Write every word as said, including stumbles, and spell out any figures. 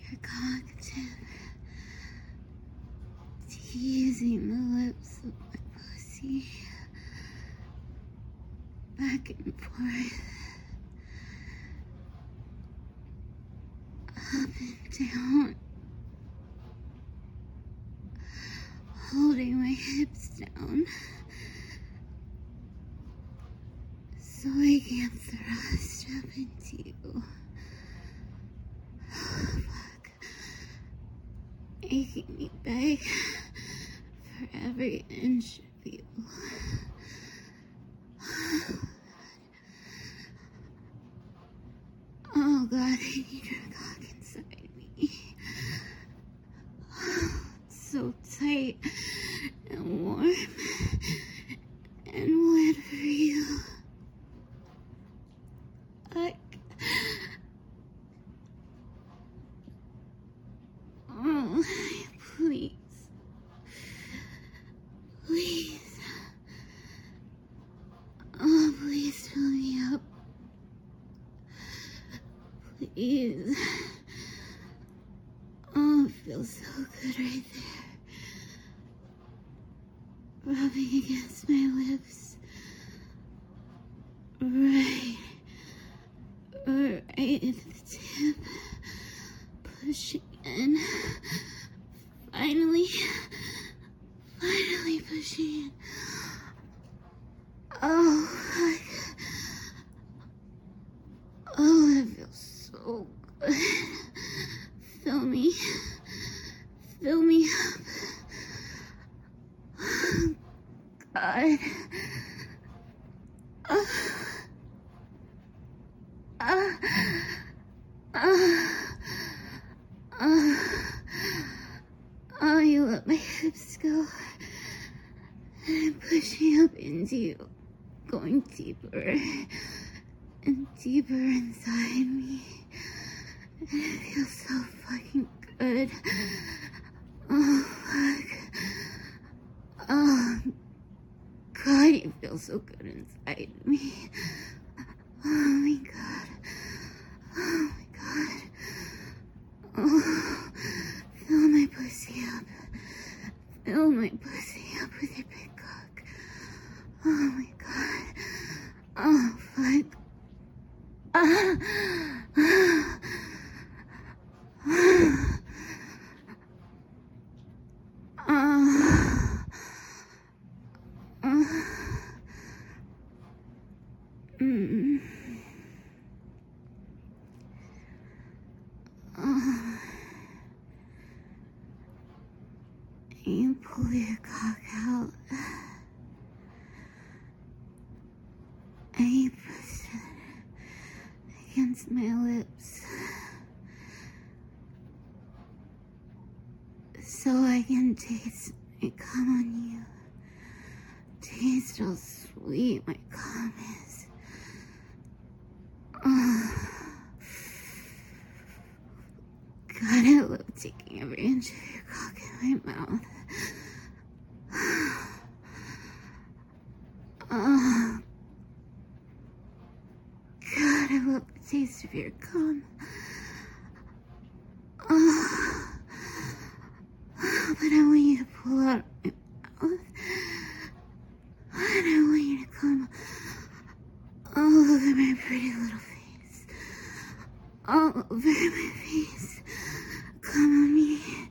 your cock tip, teasing the lips of my pussy, back and forth, up and down, holding my hips down so I can thrust up into you. Oh, fuck. Making me beg for every inch of you. Oh God, I need your cock inside me. So tight and warm and wet for you. I... Oh, please. Please. Oh, please fill me up. Please. Oh, it feels so good right there. Rubbing against my lips. Right. Right at the tip. Pushing in. Finally. Finally pushing in. Oh, fuck. Oh, that feels so good. Fill me. Fill me up. God. Uh, uh, uh, uh, oh, you let my hips go. And I'm pushing up into you. Going deeper and deeper inside me. And it feels so fucking good. Oh, fuck. Oh, God, you feel so good inside me. Oh, my God. Oh, my God. Oh, fill my pussy up. Fill my pussy up with your big cock. Oh, my God. Oh, fuck. Ah. Ah. Ah. Ah. Mm. Ah. You pull your cock out. And you push it against my lips. So I can taste my cum on you. Taste how sweet my cum is. Oh. God, I love taking every inch of your cock in my mouth. Oh. God, I love the taste of your cum. Oh. But I want you to pull out my mouth. And I want you to come all over my pretty little face. All over my face. Come on me.